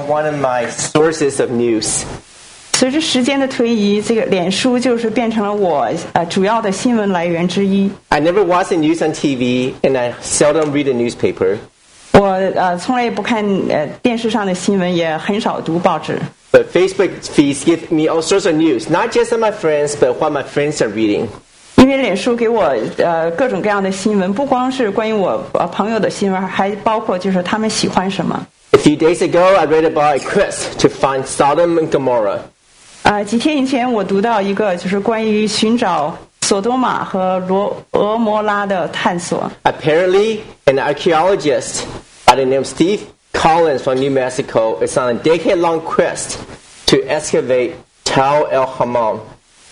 one of my sources of news. 随着时间的推移，这个脸书就是变成了我主要的新闻来源之一。 I never watch the news on TV, and I seldom read a newspaper. 我从来也不看电视上的新闻，也很少读报纸。 But Facebook feeds give me all sorts of news, not just of my friends, but what my friends are reading. 因为脸书给我各种各样的新闻，不光是关于我朋友的新闻，还包括就是他们喜欢什么。 A few days ago, I read about a quest to find Sodom and Gomorrah. 几天以前我读到一个就是关于寻找索多玛和俄摩拉的探索。 Apparently, an archaeologist by the name of Steve Collins from New Mexico is on a decade-long quest to excavate Tal el-Hammam.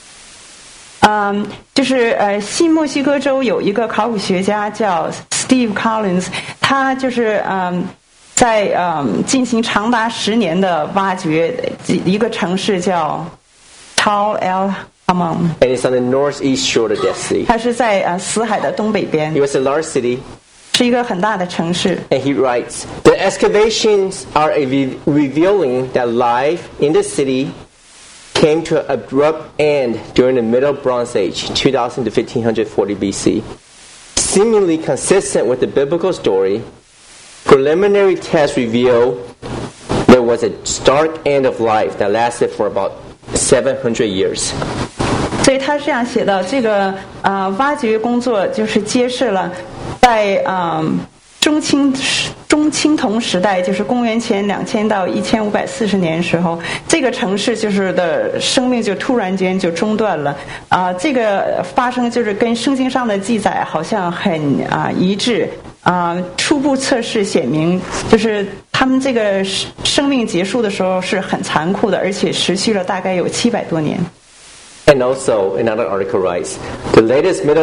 就是新墨西哥州有一个考古学家叫 Steve Collins， 他就是在进行长达10年的挖掘一个城市叫 Tal el-Hammam. And it's on the northeast shore of the Dead Sea. 它是在死海的东北边。 It was a large city. 是一个很大的城市。 And he writes, the excavations are revealing that life in the city came to an abrupt end during the Middle Bronze Age, 2000 to 1540 BC. Seemingly consistent with the biblical story, preliminary tests reveal there was a stark end of life that lasted for about 700 years. 所以他这样写到，这个挖掘工作就是揭示了在中青铜时代，就是公元前2000到1540年的时候，这个城市就是的生命就突然间就中断了。这个发生就是跟圣经上的记载好像很一致。初步测试显明，就是他们这个生命结束的时候是很残酷的，而且持续了大概有700多年。 And also, another article writes, the latest Middle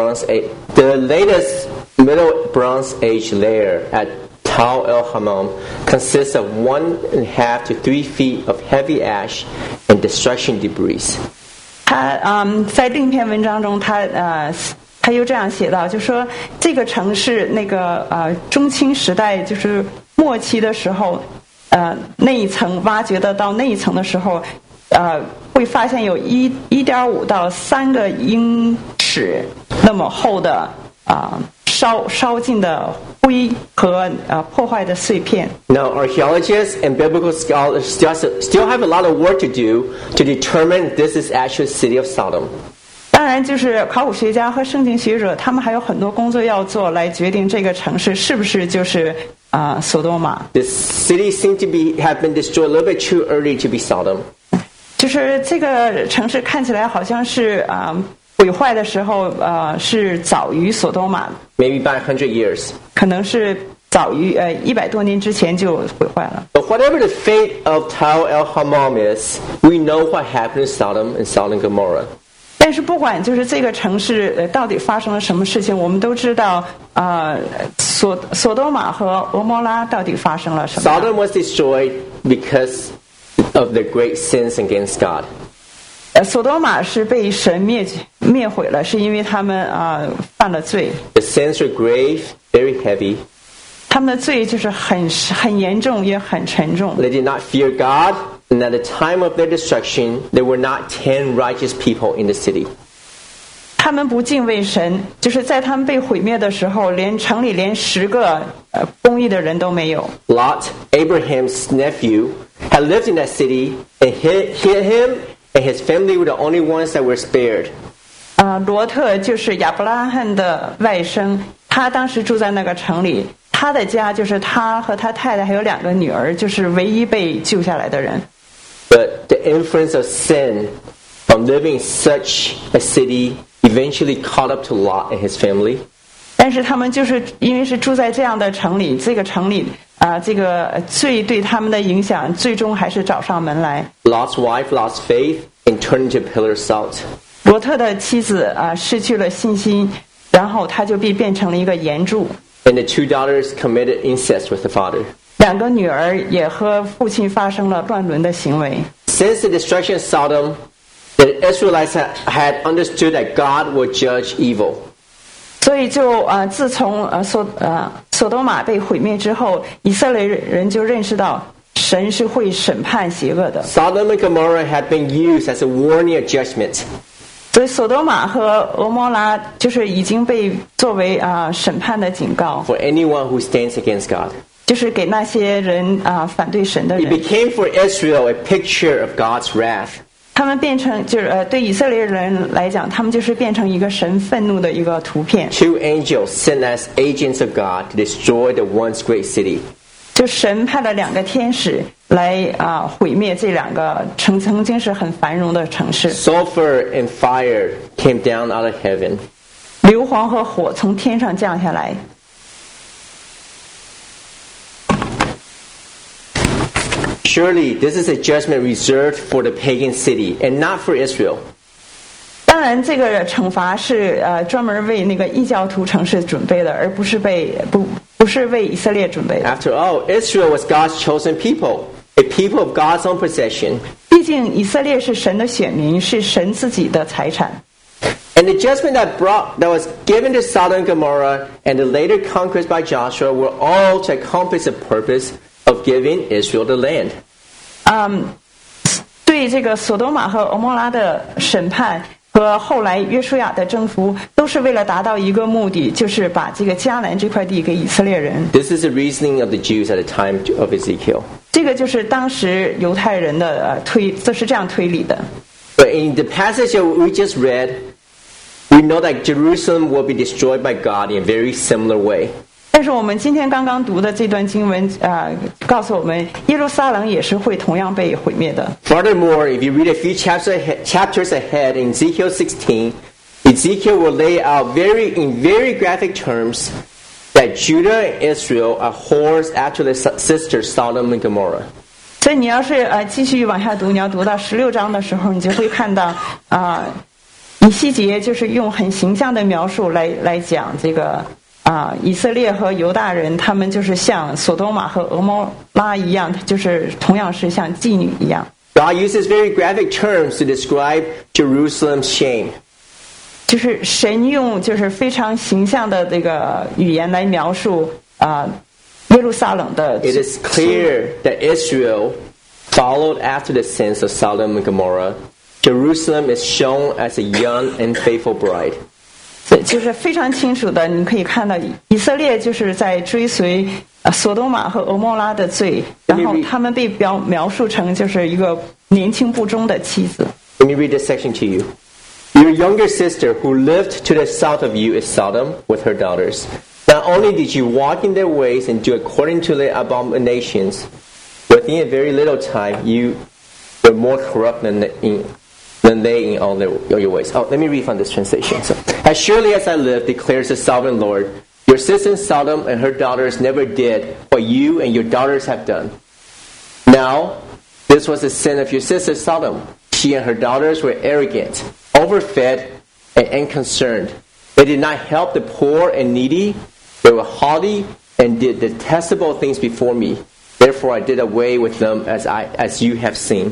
Bronze Age layer at Tal el-Hammam consists of 1.5 to 3 feet of heavy ash and destruction debris. 他在另一篇文章中，他又这样写到，就说这个城市那个中青时代就是末期的时候，那一层挖掘的到那一层的时候，会发现有1.5到3个英尺那么厚的烧尽的灰和破坏的碎片。 Now, archaeologists and biblical scholars still have a lot of work to do to determine this is actually the city of Sodom. 当然，就是考古学家和圣经学者，他们还有很多工作要做，来决定这个城市是不是就是索多玛。 This city seemed to have been destroyed a little bit too early to be Sodom. 就是这个城市看起来好像是毁坏的时候是早于索多玛， Maybe by 100 years. 可能是早于100多年之前就毁坏了。 But whatever the fate of Tal el-Hammam is, we know what happened to Sodom and Sodom and Gomorrah. 但是不管就是这个城市到底发生了什么事情，我们都知道索多玛和俄摩拉到底发生了什么。 Sodom was destroyed because of their great sins against God. 索多玛是被神灭毁了，是因为他们犯了罪。 The sins were grave, very heavy. 他们的罪就是很严重，也很沉重。 They did not fear God, and at the time of their destruction, there were not 10 righteous people in the city. 他们不敬畏神，就是在他们被毁灭的时候，城里连10个公义的人都没有。 Lot, Abraham's nephew, had lived in that city, and him and his family were the only ones that were spared. 罗特就是亚伯拉罕的外甥，他当时住在那个城里，他的家就是他和他太太还有2个女儿，就是唯一被救下来的人。 But the influence of sin from living in such a city eventually caught up to Lot and his family. 但是他们就是因为是住在这样的城里，这个城里这个罪对他们的影响，最终还是找上门来。 Lot's wife lost faith and turned into a pillar of salt. 罗特的妻子失去了信心，然后他就变成了一个岩柱。 And the 2 daughters committed incest with the father. 2个女儿也和父亲发生了乱伦的行为。 Since the destruction of Sodom, the Israelites had understood that God would judge evil. 所以就自从索多玛被毁灭之后，以色列人就认识到神是会审判邪恶的。 Sodom and Gomorrah had been used as a warning of judgment. 所以索多玛和俄摩拉就是已经被作为审判的警告， For anyone who stands against God. 就是给那些人反对神的 It 人。 became for Israel a picture of God's wrath. 他们变成就是对以色列人来讲，他们就是变成一个神愤怒的一个图片。 Two angels sent as agents of God to destroy the once great city. 就神派了2个天使来毁灭这2个曾经是很繁荣的城市。 Sulfur and fire came down out of heaven. 硫磺和火从天上降下来。 Surely this is a judgment reserved for the pagan city and not for Israel. 当然，这个惩罚是专门为那个异教徒城市准备的，而不是不是为以色列准备的。 After all, Israel was God's chosen people, a people of God's own possession. 毕竟以色列是神的选民，是神自己的财产。 And the judgment that was given to Sodom and Gomorrah and the later conquest by Joshua were all to accomplish the purpose of giving Israel the land. 对这个索多玛和俄摩拉的审判和后来约书亚的征服，都是为了达到一个目的，就是把这个迦南这块地给以色列人。 This is the reasoning of the Jews at the time of Ezekiel. 这个就是当时犹太人的这是这样推理的。 But in the passage that we just read, we know that Jerusalem will be destroyed by God in a very similar way. 但是我们今天刚刚读的这段经文告诉我们，耶路撒冷也是会同样被毁灭的。 Furthermore, if you read a few chapters ahead in Ezekiel 16, Ezekiel will lay out in very graphic terms that Judah and Israel are whores after their sisters Sodom and Gomorrah. 所以你要是继续往下读，你要读到16章的时候，你就会看到以西结就是用很形象的描述来讲这个以色列和犹大人，他们就是像索多玛和俄摩拉一样，就是同样是像妓女一样。 God uses very graphic terms to describe Jerusalem's shame. 就是神用就是非常形象的这个语言来描述耶路撒冷的。 It is clear that Israel followed after the sins of Sodom and Gomorrah. Jerusalem is shown as a young and faithful bride. 就是非常清楚的，你可以看到以色列就是在追随索多玛和俄摩拉的罪，然后他们被描述成就是一个年轻不忠的妻子。 Let me read this section to you. Your younger sister who lived to the south of you is Sodom with her daughters. Not only did you walk in their ways and do according to their abominations, but in a very little time you were more corrupt than they in all your ways. Oh, let me read from this translation. So, as surely as I live, declares the sovereign Lord, your sister Sodom and her daughters never did what you and your daughters have done. Now, this was the sin of your sister Sodom. She and her daughters were arrogant, overfed, and unconcerned. They did not help the poor and needy. They were haughty and did detestable things before me. Therefore, I did away with them as you have seen.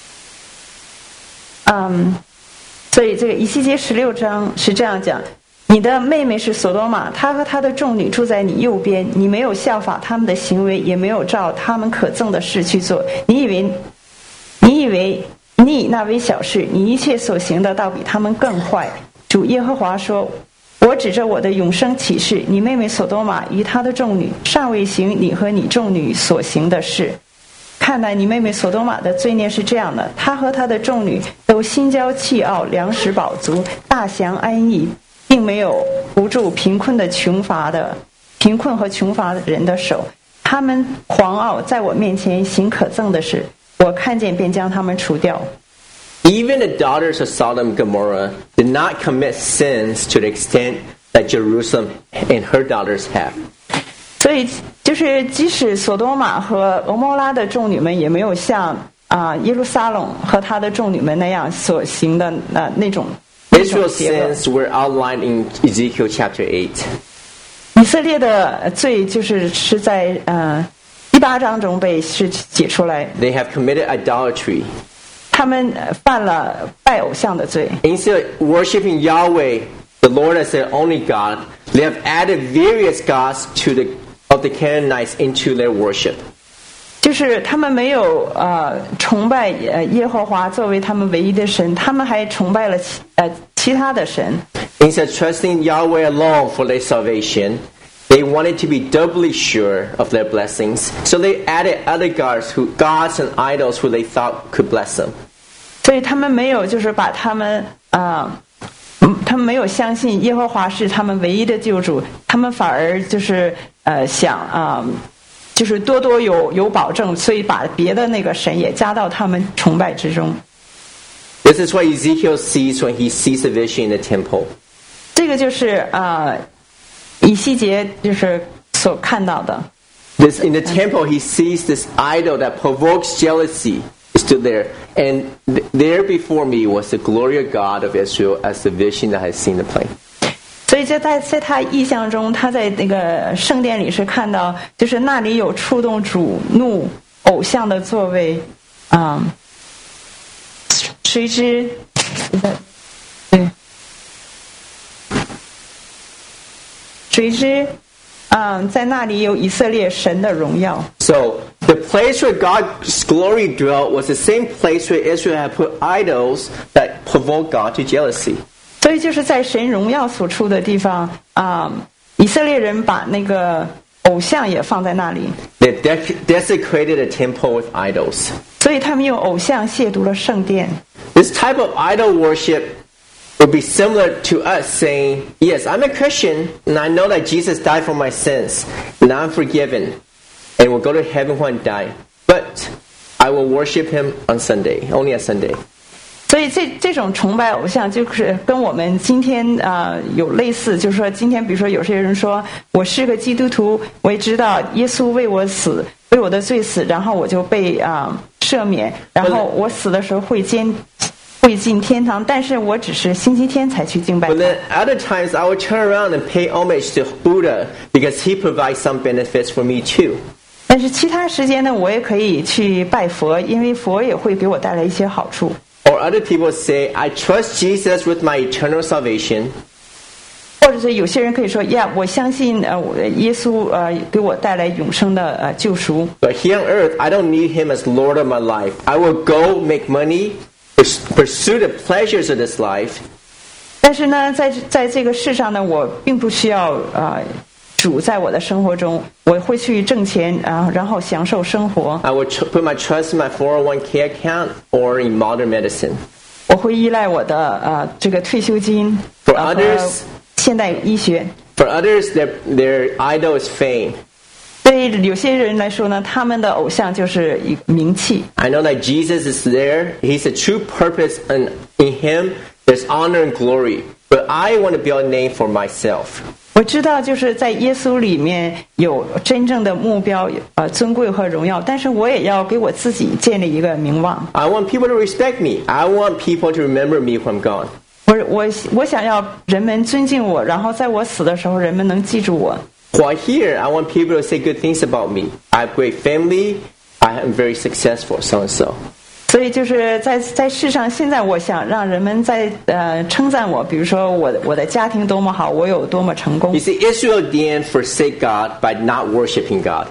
所以这个以西结16章是这样讲：你的妹妹是索多玛，她和她的众女住在你右边，你没有效法他们的行为，也没有照他们可憎的事去做。你以为你以那为小事，你一切所行的倒比他们更坏。主耶和华说：我指着我的永生启示，你妹妹索多玛与她的众女尚未行你和你众女所行的事。看来你妹妹索多玛的罪孽是这样的：她和她的众女都心骄气傲，粮食饱足，大享安逸，并没有扶助贫困和穷乏的人的手。他们狂傲，在我面前行可憎的事，我看见便将他们除掉。 Even the daughters of Sodom and Gomorrah did not commit sins to the extent that Jerusalem and her daughters have. 所以就是即使索多玛和俄摩拉的众女们也没有像耶路撒冷和她的众女们那样所行的那种 Israel's sins were outlined in Ezekiel chapter 8. 以色列的罪是在18章中被解出来。 They have committed idolatry. 他们犯了拜偶像的罪。 Instead of worshiping Yahweh, the Lord as their only God, they have added various gods of the Canaanites into their worship. 就是他们没有崇拜耶和华作为他们唯一的神，他们还崇拜了其他的神。 Instead of trusting Yahweh alone for their salvation, they wanted to be doubly sure of their blessings, so they added other gods and idols who they thought could bless them. 所以他们没有就是把他们他们没有相信耶和华是他们唯一的救主，他们反而就是想就是多有保证，所以把别的那个神也加到他们崇拜之中。 This is what Ezekiel sees when he sees the vision in the temple. 这个就是以西结就是所看到的。 In the temple, he sees this idol that provokes jealousy. Stood there, and there before me was the glory of God of Israel as the vision that I had seen the plain. 所以在他意象中，他在那个圣殿里是看到，就是那里有触动主怒偶像的座位，谁知，对，谁知，在那里有以色列神的荣耀。 So the place where God's glory dwelt was the same place where Israel had put idols that provoked God to jealousy. 所以就是在神荣耀所处的地方以色列人把那个偶像也放在那里。 They desecrated the temple with idols. 所以他们用偶像亵渎了圣殿。 This type of idol worship would be similar to us saying, yes, I'm a Christian, and I know that Jesus died for my sins, and I'm forgiven, and will go to heaven when I die, but I will worship him on Sunday, only on Sunday. 所以这种崇拜偶像就是跟我们今天有类似，就是说今天比如说有些人说我是个基督徒，我也知道耶稣为我死，为我的罪死，然后我就被赦免，然后我死的时候会进天堂，但是我只是星期天才去敬拜他。 But then other times I would turn around and pay homage to Buddha because he provides some benefits for me too. 但是其他时间呢，我也可以去拜佛，因为佛也会给我带来一些好处。 Or other people say, I trust Jesus with my eternal salvation. 或者是有些人可以说，我相信耶稣给我带来永生的救赎。 But here on earth, I don't need him as Lord of my life. I will go make money, pursue the pleasures of this life. 但是呢，在这个世上呢，我并不需要主在我的生活中，我会去挣钱然后享受生活。 I would put my trust in my 401k account or in modern medicine. 我会依赖我的这个退休金 For others, 现代医学。 For others, their idol is fame. 对有些人来说呢，他们的偶像就是名气。 I know that Jesus is there. He's the true purpose, and in him there's honor and glory. But I want to build a name for myself. 我知道就是在耶稣里面有真正的目标尊贵和荣耀，但是我也要给我自己建立一个名望。 I want people to respect me. I want people to remember me when I'm gone. 我想要人们尊敬我，然后在我死的时候人们能记住我。 While here, I want people to say good things about me. I have great family. I am very successful, so and so. 所以就是在世上，现在我想让人们在称赞我，比如说我的家庭多么好，我有多么成功。 You see, Israel didn't forsake God by not worshiping God.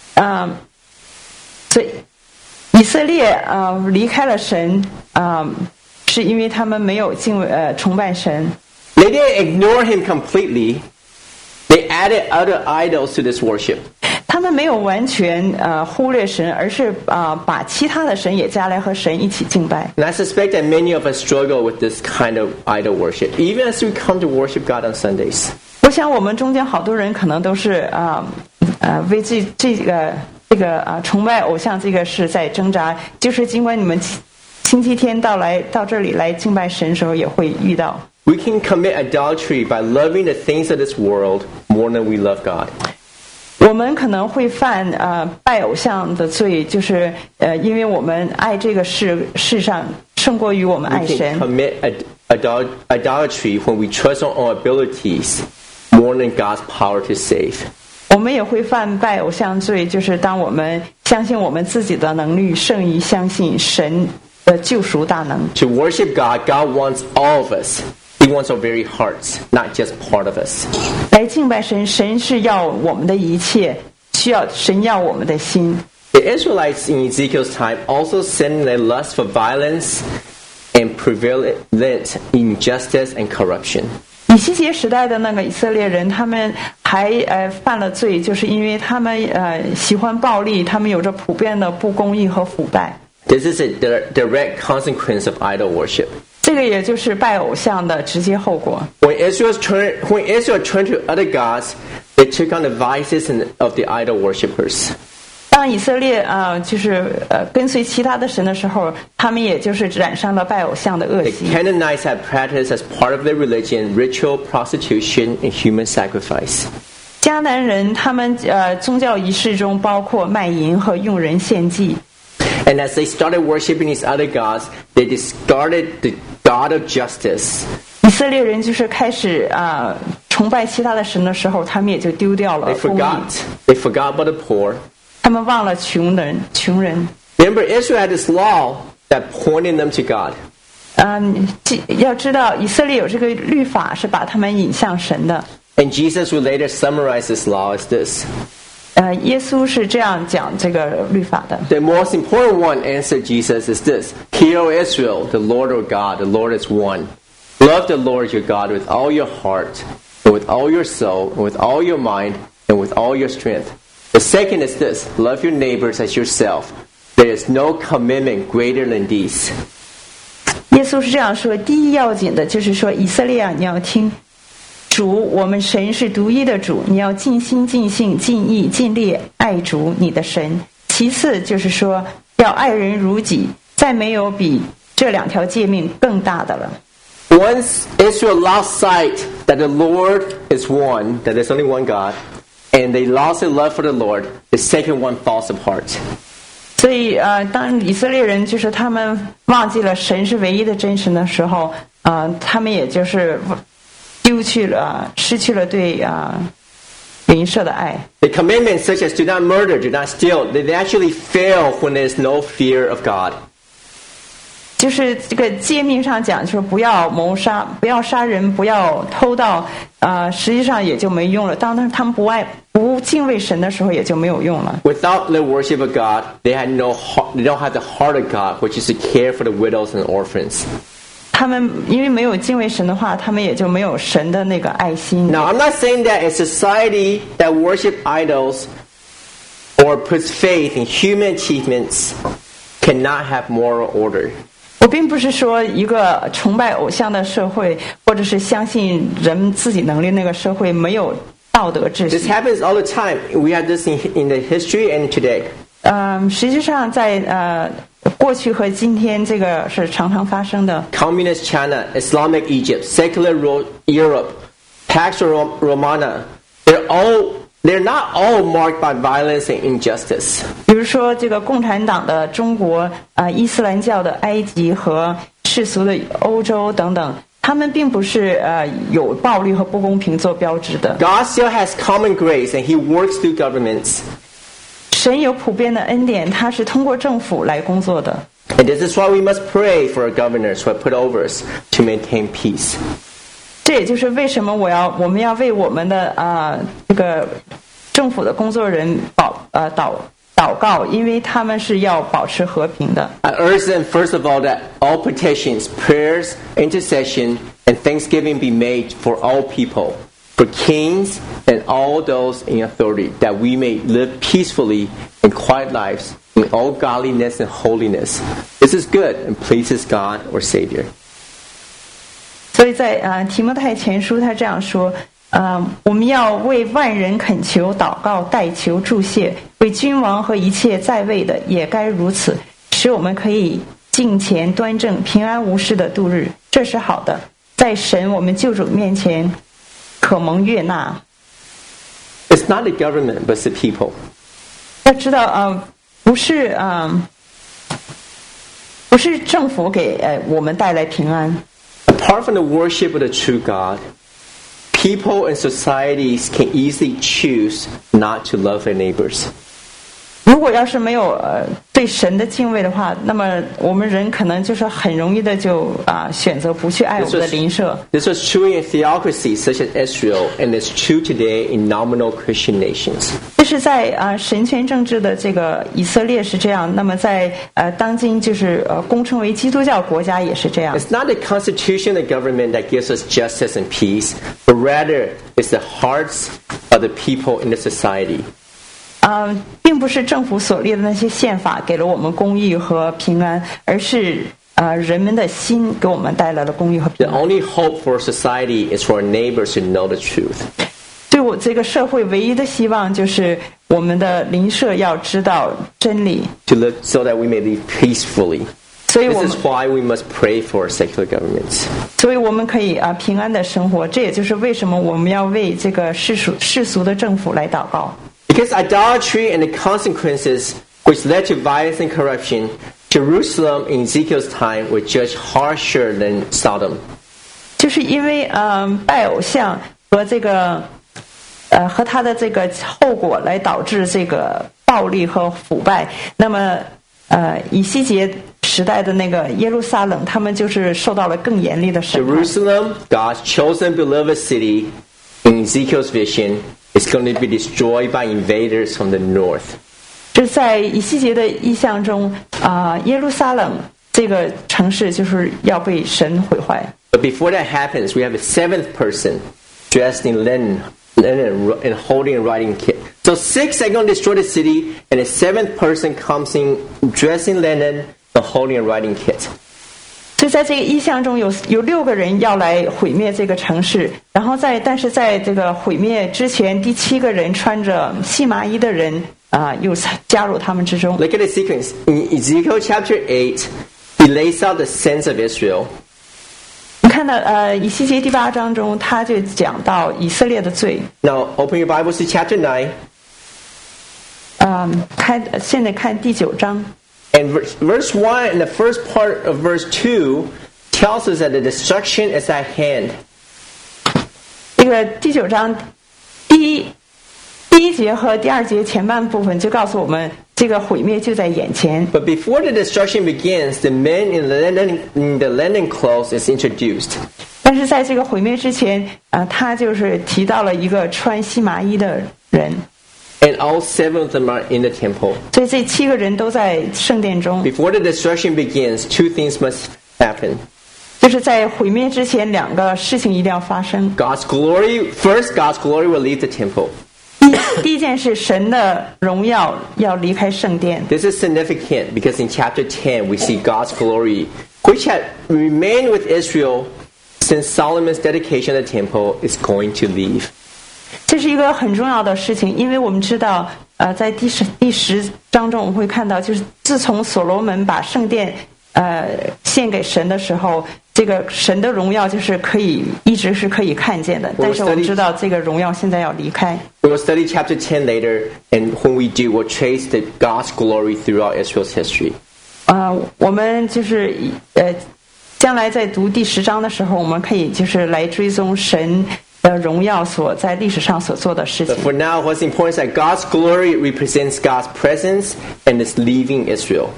所以以色列离开了神是因为他们没有崇拜神。 They didn't ignore him completely. They added other idols to this worship. 他们没有完全忽略神，而是把其他的神也加来和神一起敬拜。 And I suspect that many of us struggle with this kind of idol worship, even as we come to worship God on Sundays. 我想我们中间好多人可能都是为这个崇拜偶像这个事在挣扎，就是尽管你们星期天到这里来敬拜神的时候，也会遇到。 We can commit adultery by loving the things of this world more than we love God. 我们可能会犯拜偶像的罪，就是因为我们爱这个世上胜过于我们爱 We can 神。 commit idolatry when we trust our own abilities more than God's power to save. 我们也会犯拜偶像罪，就是当我们相信我们自己的能力胜于相信神的救赎大能。 To worship God, God wants all of us. He wants our very hearts, not just part of us. 来敬拜神，神是要我们的一切，神要我们的心。 The Israelites in Ezekiel's time also sinned in their lust for violence and prevalent injustice and corruption. 以西结时代的那个以色列人，他们还犯了罪，就是因为他们喜欢暴力，他们有着普遍的不公义和腐败。 This is a direct consequence of idol worship. 这个也就是拜偶像的直接后果。 When Israel turned to other gods, they took on the vices of the idol worshippers. 当以色列就是跟随其他的神的时候，他们也就是染上了拜偶像的恶 The 习。 Canaanites had practiced as part of their religion ritual prostitution and human sacrifice. 迦南人他们宗教仪式中包括卖淫和用人献祭。 And as they started worshiping these other gods, they discarded the God of justice. 以色列人就是开始崇拜其他的神的时候，他们也就丢掉了 They 公义， forgot about the poor. 他们忘了穷人。 Remember, Israel had this law that pointed them to God. 要知道以色列有这个律法是把他们引向神的。 And Jesus would later summarize this law as this. 耶稣是这样讲这个律法的。 The most important one, answered Jesus, is this. Hear, O Israel, the Lord our God, the Lord is one. Love the Lord your God with all your heart, and with all your soul, and with all your mind, and with all your strength. The second is this. Love your neighbors as yourself. There is no commandment greater than these. 耶稣是这样说：第一要紧的就是说，以色列啊，你要听，主，我们神是独一的主，你要尽心、尽性、尽意、尽力爱主你的神。其次就是说，要爱人如己，再没有比这两条诫命更大的了。 Once Israel lost sight that the Lord is one, that there's only one God, and they lost their love for the Lord, the second one falls apart. 所以当以色列人就是他们忘记了神是唯一的真神的时候，他们也就是失去了对邻舍的爱。 The commandments such as do not murder, do not steal, they actually fail when there is no fear of God. 就是这个诫命上讲，就是不要谋杀，不要杀人，不要偷盗，实际上也就没用了。当他们不敬畏神的时候，也就没有用了。 Without the worship of God, they don't have the heart of God, which is to care for the widows and orphans. 他们因为没有敬畏神的话，他们也就没有神的那个爱心。 Now, I'm not saying that a society that worship idols or puts faith in human achievements cannot have moral order. 我并不是说一个崇拜偶像的社会，或者是相信人自己能力那个社会没有道德秩 This 序。 happens all the time. We have this in the history and today. 实际上在过去和今天，这个是常常发生的。 Communist China, Islamic Egypt, secular Europe, Pax Romana, they're not all marked by violence and injustice. 比如说，这个共产党的中国、伊斯兰教的埃及和世俗的欧洲等等，他们并不是有暴力和不公平做标志的。 God still has common grace and He works through governments. 神有普遍的恩典，他是通过政府来工作的。 And this is why we must pray for our governors who are put over us to maintain peace. 这也就是为什么我们要为我们的这个政府的工作人祷告，因为他们是要保持和平的。 I urge them, first of all, that all petitions, prayers, intercession, and thanksgiving be made for all people, for kings and all those in authority, that we may live peacefully and quiet lives in all godliness and holiness. This is good and pleases God, our Savior. 所以在提摩太前书他这样说，我们要为万人恳求、祷告、代求、祝谢，为君王和一切在位的也该如此，使我们可以敬虔端正、平安无事的度日，这是好的，在神我们救主面前可蒙悦纳。 It's not the government, but it's the people. 要知道不是政府给我们带来平安。 Apart from the worship of the true God, people and societies can easily choose not to love their neighbors. 如果要是没有对神的敬畏的话，那么我们人可能就是很容易的就选择不去爱我们的邻舍。 This was true in theocracies such as Israel, and it's true today in nominal Christian nations. 这是在神权政治的这个以色列是这样，那么在当今就是公称为基督教国家也是这样。 It's not the constitution of the government that gives us justice and peace, but rather it's the hearts of the people in the society. 并不是政府所立的那些宪法给了我们公义和平安，而是人们的心给我们带来了公义和平安。 The only hope for society is for our neighbors to know the truth. 对我这个社会唯一的希望就是我们的邻舍要知道真理。 To live so that we may live peacefully. 所以 This is why we must pray for secular governments. 所以我们可以平安的生活，这也就是为什么我们要为这个世俗的政府来祷告。 Because idolatry and the consequences which led to violence and corruption, Jerusalem in Ezekiel's time were judged harsher than Sodom. 就是因为拜偶像和这个和他的这个后果来导致这个暴力和腐败，那么以西结时代的那个耶路撒冷，他们就是受到了更严厉的审判。 Jerusalem, God's chosen beloved city, in Ezekiel's vision, is going to be destroyed by invaders from the north. 这在以西结的意象中，耶路撒冷这个城市就是要被神毁坏。 But before that happens, we have a seventh person dressed in linen and holding a writing kit. So 6 are going to destroy the city, and a seventh person comes in dressed in linen and holding a writing kit. 所以在这个意象中有6个人要来毁灭这个城市，然后但是在这个毁灭之前，第7个人穿着细麻衣的人又加入他们之中。 Look at the sequence. In Ezekiel chapter 8, he lays out the sins of Israel. 你看到以西结第8章中，他就讲到以色列的罪。 Now, open your Bibles to chapter 9. 现在看第9章。 And verse 1 and the first part of verse 2 tells us that the destruction is at hand. 这个第9章第一节和第2节前半部分就告诉我们，这个毁灭就在眼前。 But before the destruction begins, the man in the linen clothes is introduced. 但是在这个毁灭之前，他就是提到了一个穿细麻衣的人。 And all 7 of them are in the temple. 所以这7个人都在圣殿中。 Before the destruction begins, 2 things must happen. 就是在毁灭之前，2个事情一定要发生。 God's glory will leave the temple. 第一件事，神的荣耀要离开圣殿。 This is significant because in chapter 10 we see God's glory, which had remained with Israel since Solomon's dedication of the temple, is going to leave. 这是一个很重要的事情，因为我们知道，在第10章中我们会看到，就是自从所罗门把圣殿献给神的时候，这个神的荣耀就是一直是可以看见的。但是我们知道，这个荣耀现在要离开。 We will study chapter 10 later, and when we do, we'll trace the God's glory throughout Israel's history. 我们就是将来在读第10章的时候，我们可以就是来追踪神的荣耀所在历史上所做的事情。 But for now, what's important is that God's glory represents God's presence and is leaving Israel.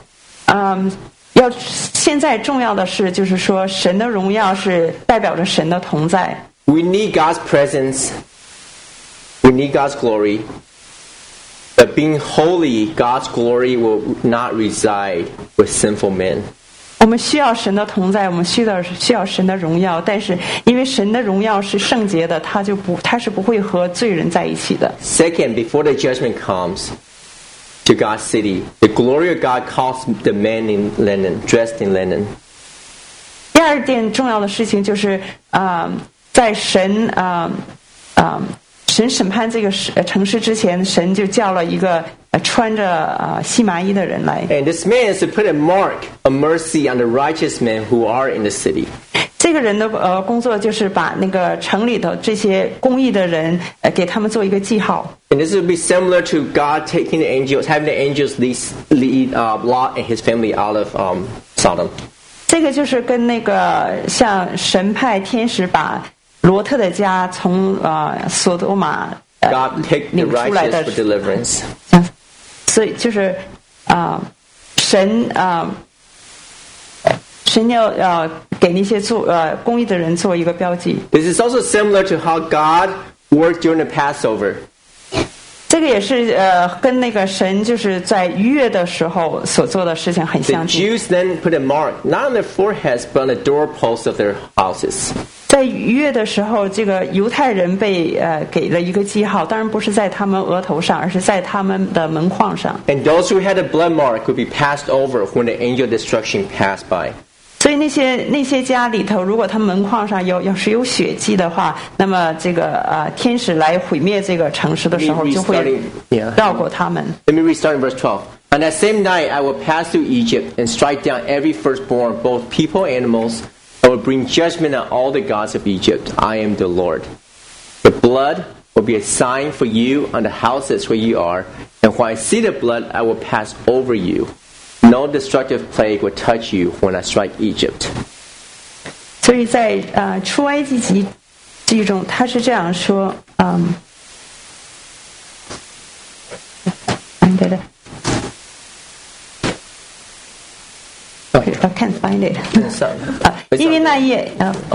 现在重要的是，就是说神的荣耀是代表着神的同在。 We need God's presence. We need God's glory. But being holy, God's glory will not reside with sinful men. 我们需要神的同在，我们需要神的荣耀，但是因为神的荣耀是圣洁的，他是不会和罪人在一起的。 Second, before the judgment comes to God's city, the glory of God calls the men in linen, dressed in linen. 第2件重要的事情就是在神审判这个城市之前，神就叫了一个穿着细麻衣的人来。 And this man is to put a mark of mercy on the righteous men who are in the city. 这个人的工作就是把那个城里头这些公义的人给他们做一个记号。 And this would be similar to God taking the angels, having the angels lead Lot and his family out of Sodom. 这个就是跟那个像神派天使把罗特的家从索多玛 God take the 领出来 righteous 的 for deliverance. 所以就是神要给那些公义的人做一个标记。 This is also similar to how God worked during the Passover. 这个也是跟那个神就是在逾越的时候所做的事情很 The 相近。 Jews then put a mark, not on their foreheads, but on the doorposts of their houses. 在逾越的时候，这个犹太人被给了一个记号，当然不是在他们额头上，而是在他们的门框上。 And those who had a blood mark would be passed over when the angel of destruction passed by. 所以那些家里头，如果他们门框上要是有血迹的话，那么这个天使来毁灭这个城市的时候，就会绕过他们。 Let me restart in verse 12. On that same night, I will pass through Egypt and strike down every firstborn, both people and animals. I will bring judgment on all the gods of Egypt. I am the Lord. The blood will be a sign for you on the houses where you are, and when I see the blood, I will pass over you. No destructive plague will touch you when I strike Egypt. 所以在出埃及记中，他是这样说I can't find it. 因为那夜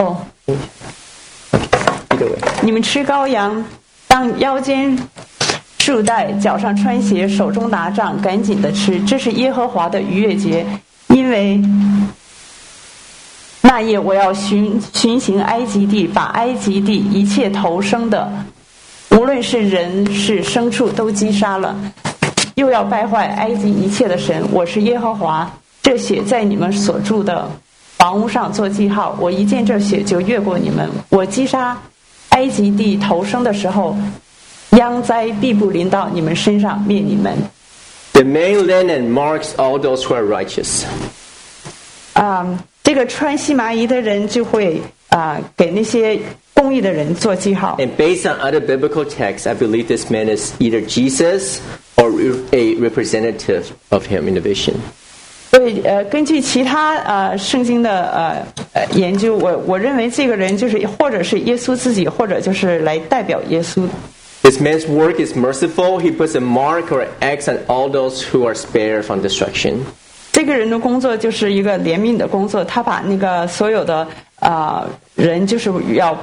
你们吃羔羊，当腰间束带，脚上穿鞋，手中拿杖，赶紧的吃，这是耶和华的逾越节。因为那夜我要巡行埃及地，把埃及地一切头生的，无论是人是牲畜，都击杀了，又要败坏埃及一切的神。我是耶和华。这血在你们所住的房屋上做记号，我一见这血就越过你们。我击杀埃及地头生的时候，殃灾必不临到你们身上，灭你们。 The main linen marks all those who are righteous. 这个穿细麻衣的人就会给那些公义的人做记号。 And based on other biblical texts, I believe this man is either Jesus or a representative of him in the vision. 所以根据其他圣经的研究，我认为这个人就是或者是耶稣自己，或者就是来代表耶稣。 This man's work is merciful. He puts a mark or X on all those who are spared from destruction. 这个人的工作就是一个怜悯的工作，他把那个所有的人，就是要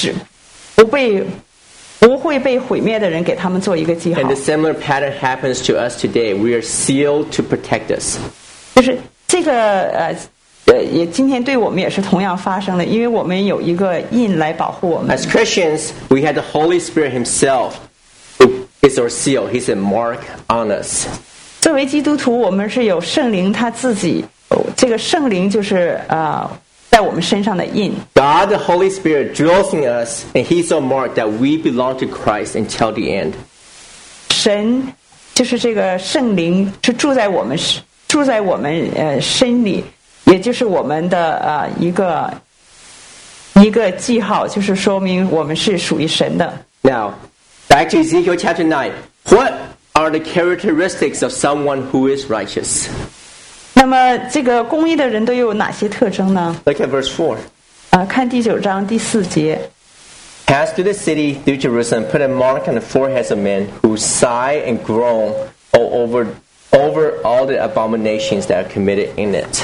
不会被毁灭的人，给他们做一个记号。 And the similar pattern happens to us today. We are sealed to protect us. 就是这个也今天对我们也是同样发生的，因为我们有一个印来保护我们。 As Christians, we have the Holy Spirit Himself, who is our seal. He's a mark on us. 作为基督徒，我们是有圣灵他自己，这个圣灵就是在我们身上的印。 God, the Holy Spirit, dwells in us, and He's our mark that we belong to Christ until the end. 神就是这个圣灵，是住在我们身里，也就是我们的一个记号，就是说明我们是属于神的。 Now, back to Ezekiel chapter 9. What are the characteristics of someone who is righteous? 那么这个公义的人都有哪些特征呢？ Look at verse 4. 看第9章第4节。 Pass through the city, through Jerusalem, put a mark on the foreheads of men who sigh and groan over all the abominations that are committed in it.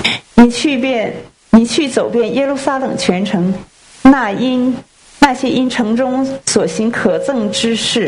你去走遍耶路撒冷全城，那些因城中所行可憎之事，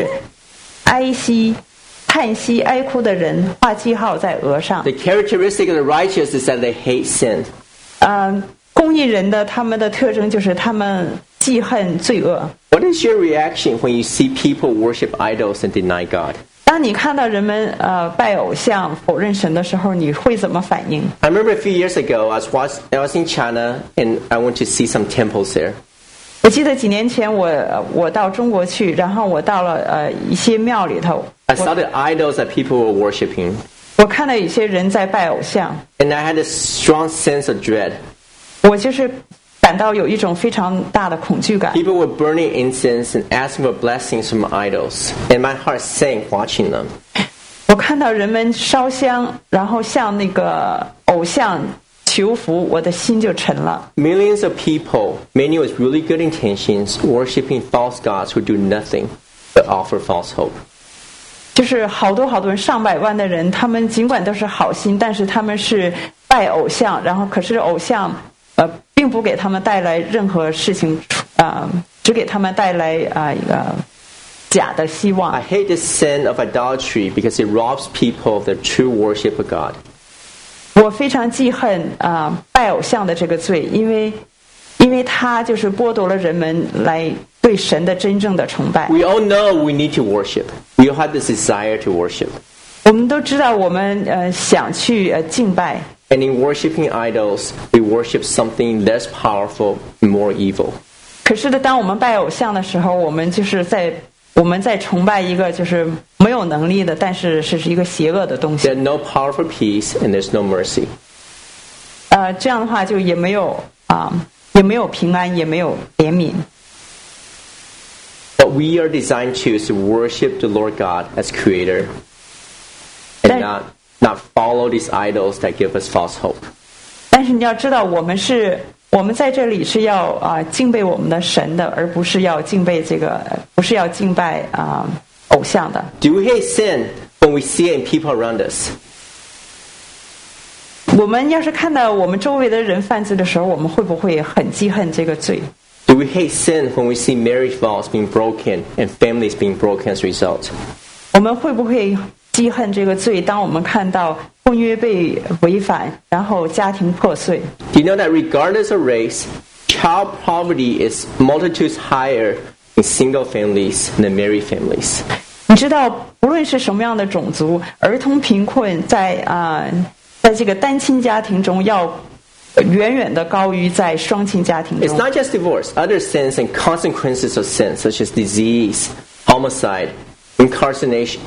叹息哀哭的人，画记号在额上。 The characteristic of the righteous is that they hate sin. 公义人的他们的特征就是他们记恨罪恶。 What is your reaction when you see people worship idols and deny God? 当你看到人们拜偶像、否认神的时候，你会怎么反应？ I remember a few years ago, I was in China and I went to see some temples there. 我记得几年前我到中国去，然后我到了一些庙里头， I saw the idols that people were worshiping, 我看到有些人在拜偶像， and I had a strong sense of dread. 我就是感到有一种非常大的恐惧感。 People were burning incense and asking for blessings from idols, and my heart sank watching them. 我看到人们烧香，然后向那个偶像求福，我的心就沉了。 Millions of people, many with really good intentions, worshiping false gods who do nothing but offer false hope. 就是好多人上百万的人，他们尽管都是好心，但是他们是拜偶像，然后可是偶像并不给他们带来任何事情，只给他们带来一个假的希望。 I hate the sin of idolatry because it robs people of the true worship of God. 我非常记恨拜偶像的这个罪，因为他就是剥夺了人们来对神的真正的崇拜。 We all know we need to worship. We all have this desire to worship. 我们都知道我们想去敬拜， And in worshiping idols, we worship something less powerful and more evil. 可是呢，当我们拜偶像的时候，我们在崇拜一个就是没有能力的，但是是一个邪恶的东西。 There's no powerful peace and there's no mercy. 这样的话就也没有平安，也没有怜悯。 What we are designed to is to worship the Lord God as creator and not follow these idols that give us false hope. 但是你要知道，我们在这里是要敬拜我们的神的，而不是要敬拜偶像的。 Do we hate sin when we see it in people around us? 我们要是看到我们周围的人犯罪的时候，我们会不会很记恨这个罪？ Do we hate sin when we see marriage vows being broken and families being broken as a result? 我们会不会记恨这个罪？当我们看到婚约被违反，然后家庭破碎。 Do you know that regardless of race, child poverty is multitudes higher in single families than married families? 你知道，不论是什么样的种族，儿童贫困在这个单亲家庭中要远远的高于在双亲家庭 It's 中。 not just divorce. Other sins and consequences of sin, such as disease, homicide, incarceration,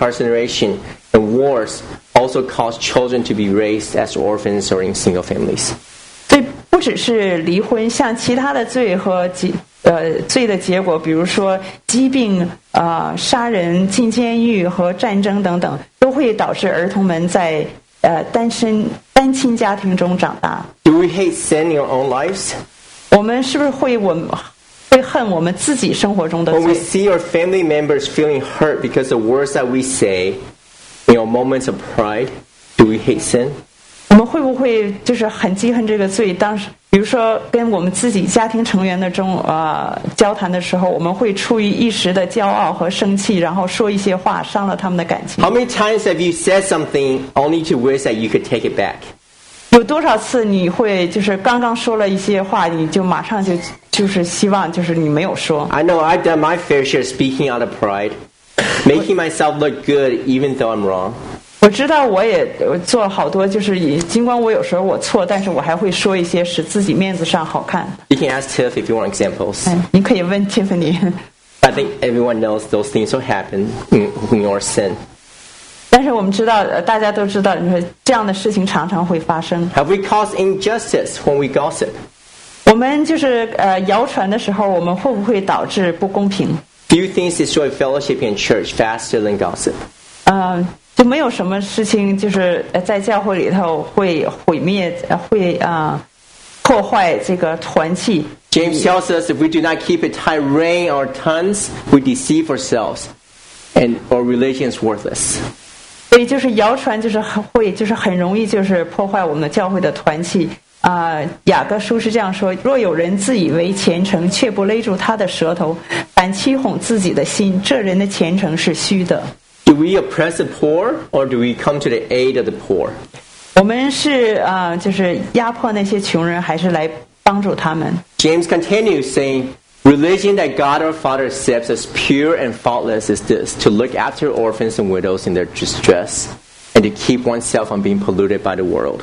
and wars, also cause children to be raised as orphans or in single families. 所以不只是离婚，像其他的罪和罪的结果，比如说疾病、杀人、进监狱和战争等等，都会导致儿童们在单亲家庭中长大。 Do we hate sin in our own lives? 我们是不是会恨我们自己生活中的 When we 罪？ see our family members feeling hurt because of words that we say, in our moments of pride, do we hate sin? 我们会不会就是很记恨这个罪？当时，比如说跟我们自己家庭成员的交谈的时候，我们会出于一时的骄傲和生气，然后说一些话伤了他们的感情。 How many times have you said something only to wish that you could take it back? 有多少次你会就是刚刚说了一些话，你就马上就是希望就是你没有说？ I know I've done my fair share speaking out of pride, making myself look good even though I'm wrong. 我知道我也做了好多，就是尽管我有时候我错，但是我还会说一些使自己面子上好看。 You can ask Tiff if you want examples. 你可以问 Tiffany。 I think everyone knows those things will happen in your sin. 但是我们知道，大家都知道，就是这样的事情常常会发生。 Have we caused injustice when we gossip? 我们就是谣传的时候，我们会不会导致不公平？ Few things destroy fellowship in church faster than gossip. 就没有什么事情就是在教会里头会毁灭，会破坏这个团契。 James tells us if we do not keep a tight rein on our tongues, we deceive ourselves, and our religion is worthless. 所以就是谣传，就是很容易就是破坏我们的教会的团契。雅各书是这样说：若有人自以为虔诚，却不勒住他的舌头，反欺哄自己的心，这人的虔诚是虚的。 Do we oppress the poor, or do we come to the aid of the poor? 我们是就是压迫那些穷人，还是来帮助他们？ James continues saying, religion that God our Father accepts as pure and faultless is this, to look after orphans and widows in their distress, and to keep oneself from being polluted by the world.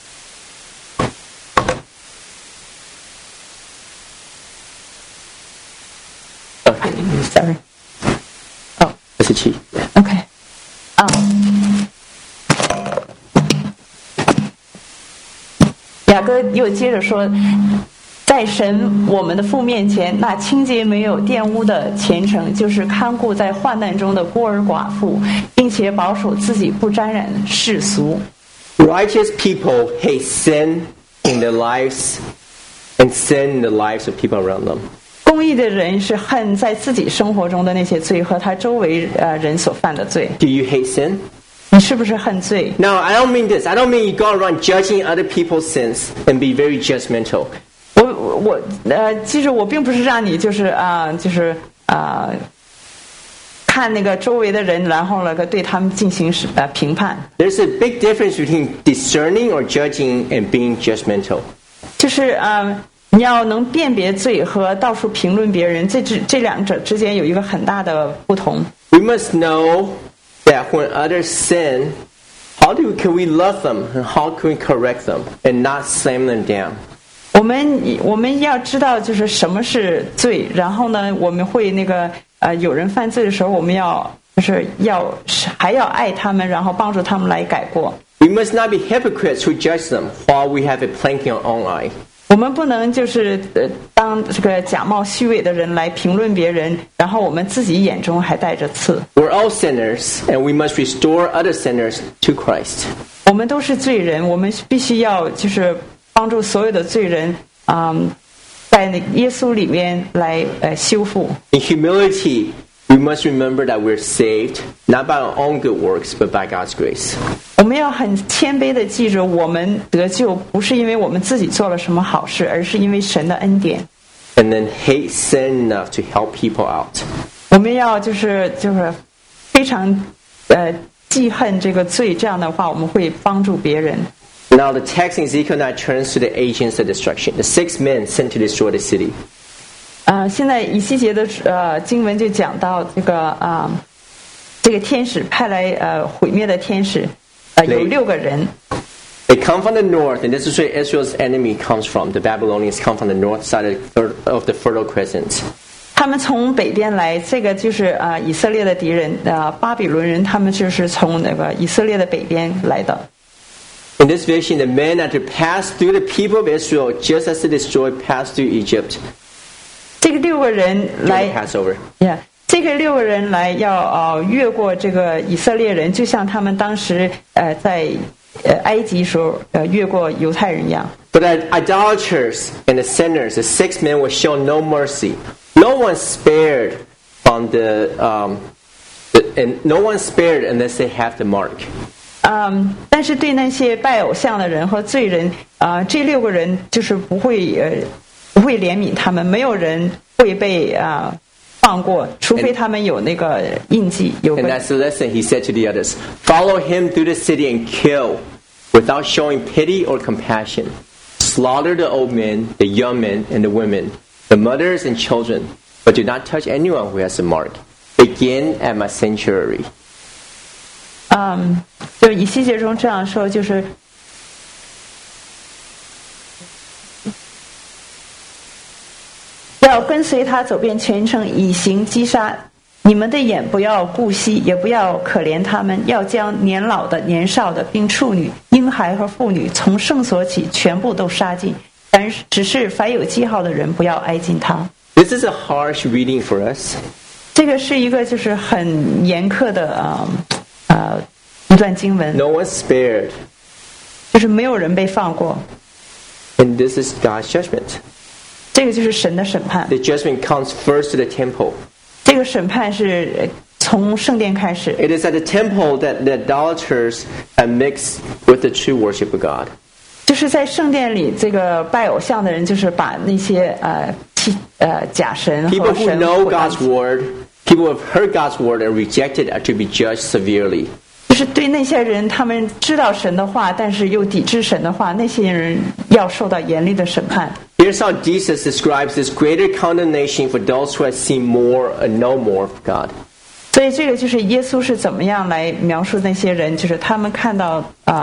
Okay. Sorry. Oh. 27. OK，雅各又接着说，在神我们的父面前，那清洁没有玷污的虔诚，就是看顾在患难中的孤儿寡妇，并且保守自己不沾染世俗。 Righteous people hate sin in their lives and sin in the lives of people around them. 公义的人是恨在自己生活中的那些罪和他周围人所犯的罪。 Do you hate sin? 你是不是恨罪？ No, I don't mean this. I don't mean you go around judging other people's sins and be very judgmental. 其实我并不是让你看那个周围的人，然后对他们进行评判。 There's a big difference between discerning or judging and being judgmental. 就是你要能辨别罪和到处评论别人，这两者之间有一个很大的不同。 We must know that when others sin, can we love them and how can we correct them and not slam them down? 我们要知道就是什么是罪，然后呢，我们会有人犯罪的时候，我们还要爱他们，然后帮助他们来改过。 We must not be hypocrites who judge them while we have a plank in our own eye. 我们不能当这个假冒虚伪的人来评论别人，然后我们自己眼中还带着刺。 We're all sinners, and we must restore other sinners to Christ. 我们都是罪人，我们必须要帮助所有的罪人，在耶稣里面来修复。 In humility, we must remember that we're saved not by our own good works, but by God's grace. 我们要很谦卑的记住，我们得救不是因为我们自己做了什么好事，而是因为神的恩典。 And then hate sin enough to help people out. 我们要非常记恨这个罪，这样的话我们会帮助别人。 Now the text in Ezekiel 9 turns to the agents of destruction, the 6 men sent to destroy the city. 现在以西结的经文就讲到这个天使派来毁灭的天使，有6个人。 They come from the north, and this is where Israel's enemy comes from. The Babylonians come from the north side of the Fertile Crescent. 他们从北边来，这个就是以色列的敌人，巴比伦人，他们就是从以色列的北边来的。 In this vision, the men are to pass through the people of Israel just as the destroyer passed through Egypt 这个6个人 during 来 the Passover. 这个6个人来要越过这个以色列人，就像他们当时在埃及时候越过犹太人一样。 But the idolaters and the sinners, the 6 men, will show no mercy. No one spared from and no one spared unless they have the mark. 但是对那些拜偶像的人和罪人，这6个人就是不会怜悯他们，没有人会被放过，除非他们有那个印记。 And that's the lesson he said to the others. Follow him through the city and kill without showing pity or compassion. Slaughter the old men, the young men, and the women, the mothers and children, but do not touch anyone who has a mark. Begin at my sanctuary. 就以西结中这样说，就是要跟随他走遍全城，以行击杀。你们的眼不要顾惜，也不要可怜他们，要将年老的、年少的，并处女、婴孩和妇女，从圣所起，全部都杀尽。只是凡有记号的人，不要挨近他。 This is a harsh reading for us. 这个是一个就是很严苛的一段经文， No one spared. 就是没有人被放过。 And this is God's judgment. 这个就是神的审判。 The judgment comes first to the temple. 这个审判是从圣殿开始。 It is at the temple that the idolaters have mixed with the true worship of God. 就是在圣殿里，这个拜偶像的人，就是把那些假神 People 和 who 神 know 混在一 God's 起 word, people who have heard God's word and rejected are to be judged severely. 就是对那些人，他们知道神的话，但是又抵制神的话，那些人要受到严厉的审判。 Here's how Jesus describes this greater condemnation for those who have seen more and know more of God. 所以这个就是耶稣是怎么样来描述那些人，就是他们看到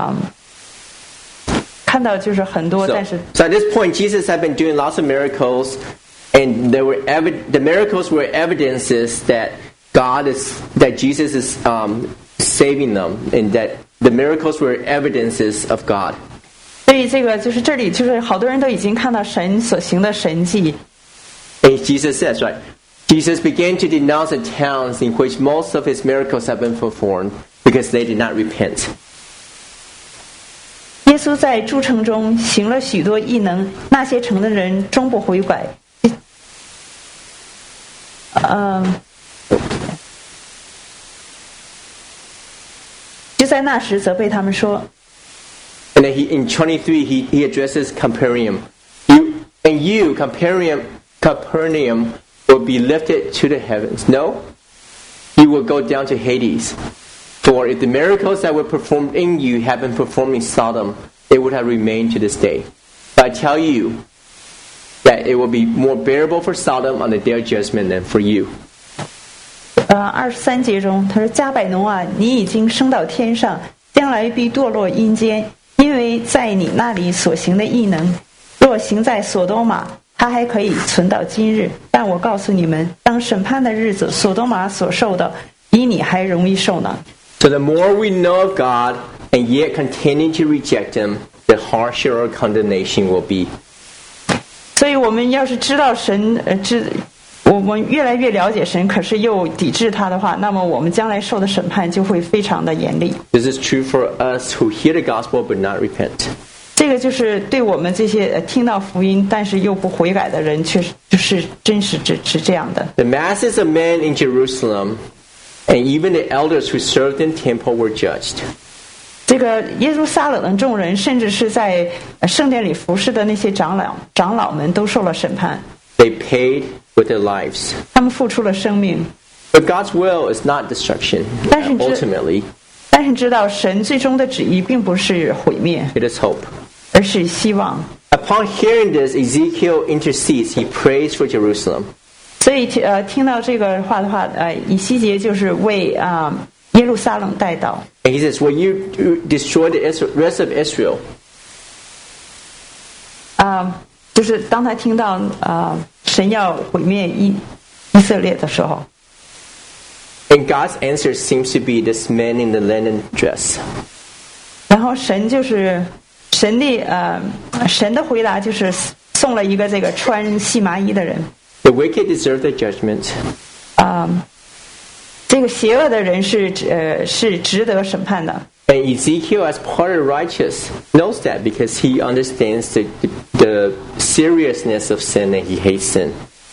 就是很多，但是 So at this point, Jesus had been doing lots of miracles, and the miracles were evidences that Jesus is saving them, and that the miracles were evidences of God. 所以这个就是这里就是好多人都已经看到神所行的神迹。 And Jesus says, right? Jesus began to denounce the towns in which most of his miracles have been performed because they did not repent. 耶稣在诸城中行了许多异能，那些城的人终不悔改。 就在那时责备他们说。 And then in 23, he addresses Capernaum. You, Capernaum, will be lifted to the heavens. No, you will go down to Hades. For if the miracles that were performed in you had been performed in Sodom, they would have remained to this day. But I tell you that it will be more bearable for Sodom on the day of judgment than for you. 23节中，他说：“加百农啊，你已经升到天上，将来必堕落阴间，因为在你那里所行的异能，若行在所多玛，它还可以存到今日。但我告诉你们，当审判的日子，所多玛所受的，比你还容易受呢。” So the more we know of God and yet continue to reject Him, the harsher our condemnation will be. 所以我们要是知道神，我们越来越了解神，可是又抵制他的话，那么我们将来受的审判就会非常的严厉。 This is true for us who hear the gospel but not repent. 这个就是对我们这些听到福音但是又不悔改的人，确实就是真实是这样的。 The masses of men in Jerusalem and even the elders who served in temple were judged. 这个耶路撒冷的众人，甚至是在圣殿里服侍的那些长老们，都受了审判。 They paid with their lives. 他们付出了生命。 But God's will is not destruction, ultimately. 但是知道神最终的旨意并不是毁灭， It is hope. 而是希望。 Upon hearing this, Ezekiel intercedes. He prays for Jerusalem. 所以听到这个话的话，以西结就是为耶路撒冷代祷。 And he says, "Will you destroy the rest of Israel?" 就是当他听到神要毁灭以色列的时候。 And God's answer seems to be this man in the linen dress. 然后神的回答就是送了一个这个穿细麻衣的人。 The wicked deserve their judgment. 这个邪恶的人是值得审判的。 And Ezekiel, as part of righteous, knows that because he understands the seriousness of sin and he hates sin.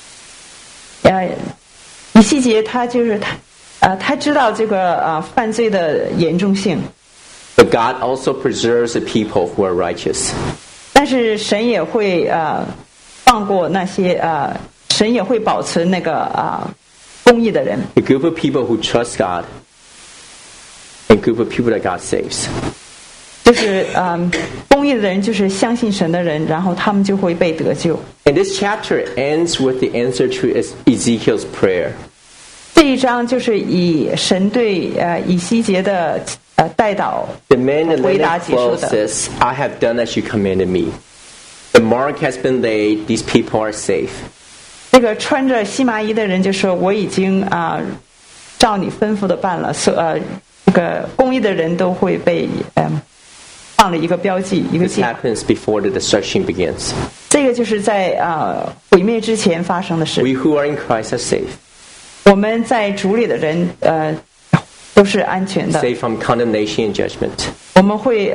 以西结他知道这个犯罪的严重性。 But God also preserves the people who are righteous. 但是神也会放过那些神也会保存那个公义的人。 A group of people who trust God, and a group of people that God saves. 就是公义的人就是相信神的人，然后他们就会被得救。 And this chapter ends with the answer to Ezekiel's prayer. 这一章就是以神对以西结的代祷 The man in 回 linen 答结束 clothes 的。 says, "I have done as you commanded me. The mark has been laid. These people are safe." 这个穿着细麻衣的人就说：“我已经照你吩咐的办了。”这个公义的人都会被放了一个标记，一个 This 记。 happens before the destruction begins. 这个就是在毁灭之前发生的事。 We who are in Christ are safe. 我们在主里的人都是安全的。 Safe from condemnation and judgment. 我们会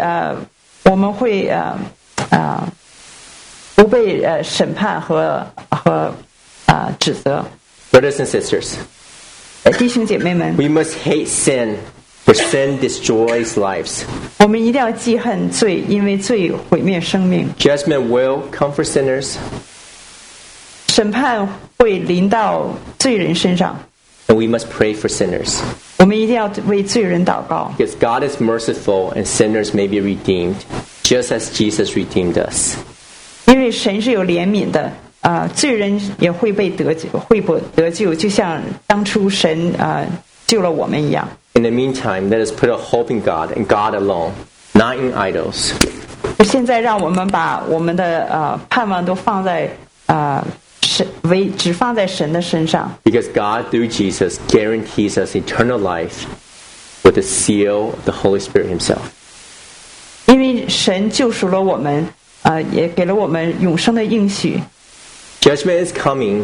不被审判和指责。 Brothers and sisters, 弟兄姐妹们， we must hate sin, for sin destroys lives. 我们一定要记恨罪，因为罪毁灭生命。 Judgment will come for sinners, 审判会临到罪人身上， and we must pray for sinners. 我们一定要为罪人祷告， Because God is merciful and sinners may be redeemed, just as Jesus redeemed us. 因为神是有怜悯的，罪人也会被得救，就像当初神救了我们一样。 In the meantime, let us put our hope in God and God alone, not in idols. 现在让我们把我们的盼望都放在只放在神的身上。 Because God, through Jesus, guarantees us eternal life with the seal of the Holy Spirit Himself. 因为神救赎了我们，也给了我们永生的应许。 Judgment is coming,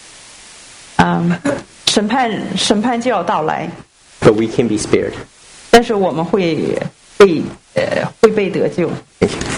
审判就要到来， but we can be spared. 但是我们会被得救。 Thank you.